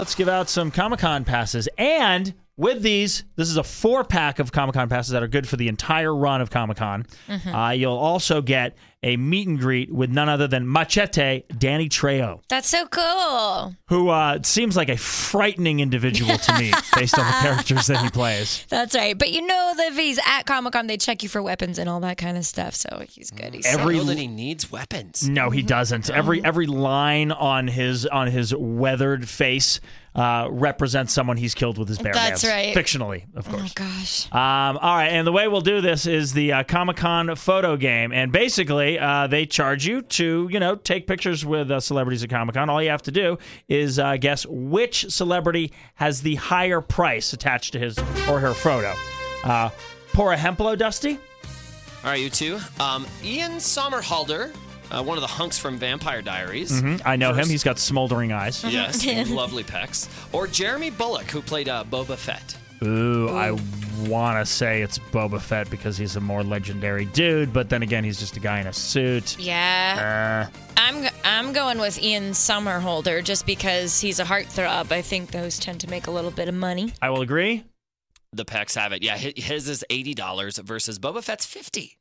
Let's give out some Comic-Con passes. And with these, this is a 4-pack of Comic-Con passes that are good for the entire run of Comic-Con. You'll also get a meet and greet with none other than Machete Danny Trejo. That's so cool. Who seems like a frightening individual to me based on the characters that he plays. That's right. But you know that if he's at Comic-Con, they check you for weapons and all that kind of stuff. So he's good. I don't know that he needs weapons. No, he doesn't. Every line on his weathered face represents someone he's killed with his bare hands. That's right. Fictionally, of course. Oh, gosh. All right, and the way we'll do this is the Comic-Con photo game. And basically, they charge you to, take pictures with celebrities at Comic-Con. All you have to do is guess which celebrity has the higher price attached to his or her photo. Pour a Hemplo, Dusty? All right, you two. Ian Somerhalder, one of the hunks from Vampire Diaries. I know him. He's got smoldering eyes. Yes, lovely pecs. Or Jeremy Bullock, who played Boba Fett. Ooh, I want to say it's Boba Fett because he's a more legendary dude, but then again, he's just a guy in a suit. Yeah. I'm going with Ian Somerhalder just because he's a heartthrob. I think those tend to make a little bit of money. I will agree. The pecs have it. Yeah, his is $80 versus Boba Fett's $50.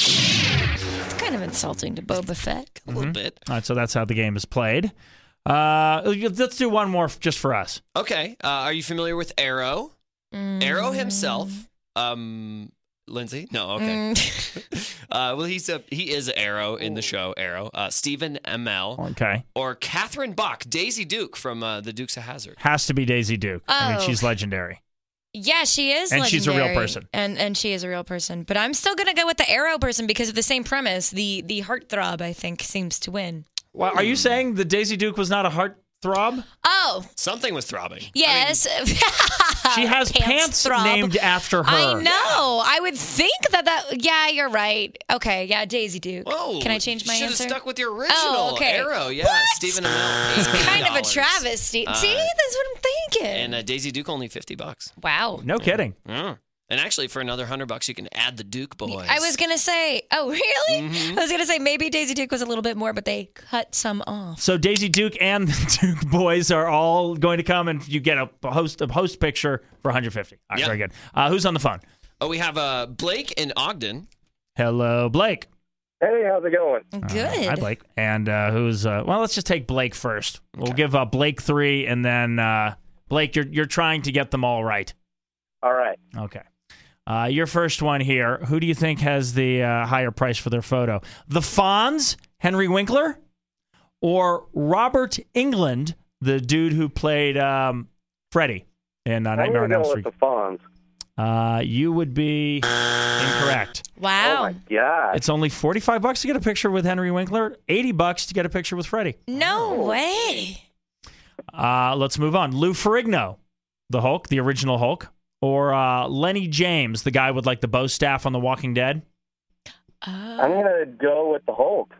It's kind of insulting to Boba Fett. A little bit. All right, so that's how the game is played. Let's do one more just for us. Okay. Are you familiar with Arrow? Arrow himself. Lindsay? No, okay. Well, he is Arrow in the show Arrow. Stephen Amell. Okay. Or Catherine Bach, Daisy Duke from The Dukes of Hazzard. Has to be Daisy Duke. I mean, Oh. she's legendary. Yeah, she is And legendary. she's a real person. And she is a real person. But I'm still going to go with the Arrow person because of the same premise. The heartthrob, I think, seems to win. Well, are you saying that Daisy Duke was not a heartthrob? Oh, Something was throbbing. yes. She has pants throb. named after her. I know. I would think that. Yeah, you're right. Okay, yeah, Daisy Duke. Whoa. Can I change my You answer? should have stuck with your original Oh, okay. Arrow. Yeah, What? Stephen Amell. It's kind of a $80. travesty. See, that's what I'm thinking. And Daisy Duke only $50. Wow. No kidding. Mm. And actually, for another $100, you can add the Duke boys. I was going to say, oh, really? I was going to say maybe Daisy Duke was a little bit more, but they cut some off. So Daisy Duke and the Duke boys are all going to come, and you get a host picture for $150. All right, Yep. very good. Who's on the phone? Oh, we have Blake in Ogden. Hello, Blake. Hey, how's it going? Good. Hi, Blake. And who's? Well, let's just take Blake first. We'll give Blake 3, and then Blake, you're trying to get them all right. All right. Okay. Your first one here. Who do you think has the higher price for their photo? The Fonz, Henry Winkler, or Robert Englund, the dude who played Freddy in Nightmare on Elm Street? With the Fonz. You would be incorrect. Wow. Oh my God. It's only $45 to get a picture with Henry Winkler, $80 to get a picture with Freddy. No way. Let's move on. Lou Ferrigno, the Hulk, the original Hulk, or Lenny James, the guy with like the bow staff on The Walking Dead. I'm gonna go with the Hulk.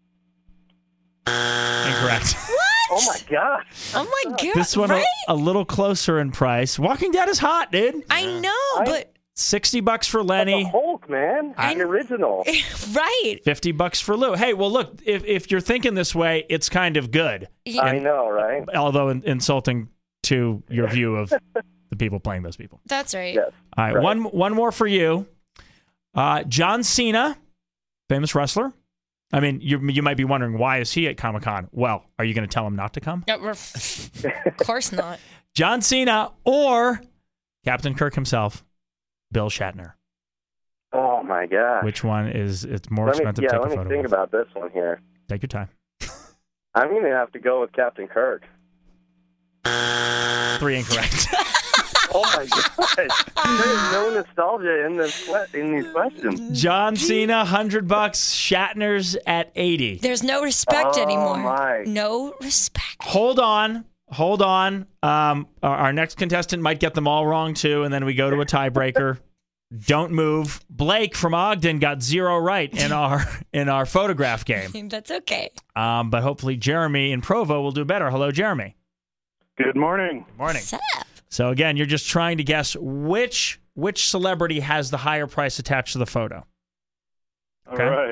Incorrect. Oh my God. Oh my God. This one right? a little closer in price. Walking Dead is hot, dude. I know, but $60 for The Lenny, Hulk, man. The original. right. $50 for Lou. Hey, well, look, if you're thinking this way, it's kind of good. I know, right? Although insulting to your view of the people playing those people. That's right. Yes. All right, Right. one more for you. John Cena, famous wrestler. I mean, you might be wondering, why is he at Comic-Con? Well, are you going to tell him not to come? Of course not. John Cena or Captain Kirk himself, Bill Shatner. Oh my God. Which one is it's more expensive to take a let me photo think with? about this one here. Take your time. I'm gonna have to go with Captain Kirk. 3 incorrect. Oh my God. There's no nostalgia in these questions. John Cena, $100. Shatner's at 80. There's no respect Oh, anymore. my. No respect. Hold on. Our next contestant might get them all wrong too, and then we go to a tiebreaker. Don't move. Blake from Ogden got 0 right in our photograph game. That's okay. But hopefully Jeremy in Provo will do better. Hello, Jeremy. Good morning. Morning. What's up? So again, you're just trying to guess which celebrity has the higher price attached to the photo. All right.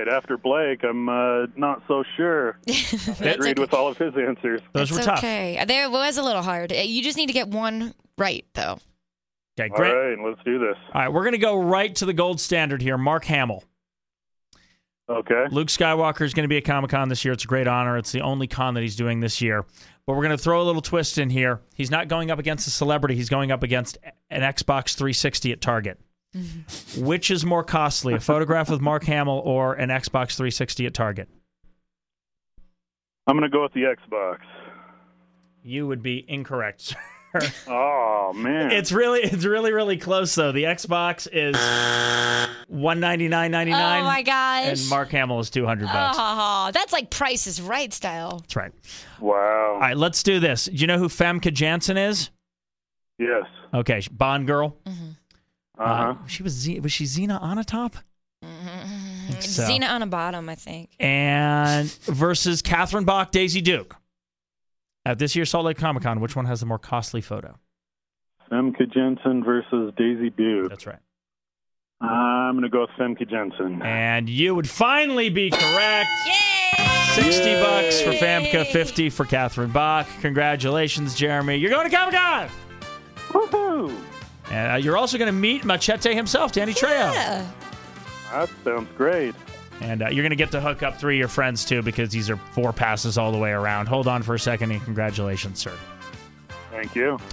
right. After Blake, I'm not so sure. I agreed with all of his answers. Those were It's tough. okay. There was a little hard. You just need to get one right, though. Okay, All great. right, let's do this. All right, we're going to go right to the gold standard here. Mark Hamill. Okay. Luke Skywalker is going to be at Comic-Con this year. It's a great honor. It's the only con that he's doing this year. But we're going to throw a little twist in here. He's not going up against a celebrity. He's going up against an Xbox 360 at Target. Which is more costly, a photograph with Mark Hamill or an Xbox 360 at Target? I'm going to go with the Xbox. You would be incorrect, sir. Oh, man. It's really close though. The Xbox is $199.99. Oh my gosh. And Mark Hamill is $200. Oh, that's like Price is Right style. That's right. Wow. All right, let's do this. Do you know who Famke Janssen is? Yes. Okay, Bond girl. Uh-huh. Was she Xena Onatopp? So. Xena on a bottom, I think. And versus Catherine Bach, Daisy Duke. At this year's Salt Lake Comic-Con, which one has the more costly photo? Famke Jensen versus Daisy Duke. That's right. I'm going to go with Famke Jensen. And you would finally be correct. Yay! $60 for Famke, $50 for Catherine Bach. Congratulations, Jeremy. You're going to Comic-Con! Woohoo! And you're also going to meet Machete himself, Danny Trejo. Yeah. That sounds great. And you're going to get to hook up 3 of your friends, too, because these are 4 passes all the way around. Hold on for a second, and congratulations, sir. Thank you.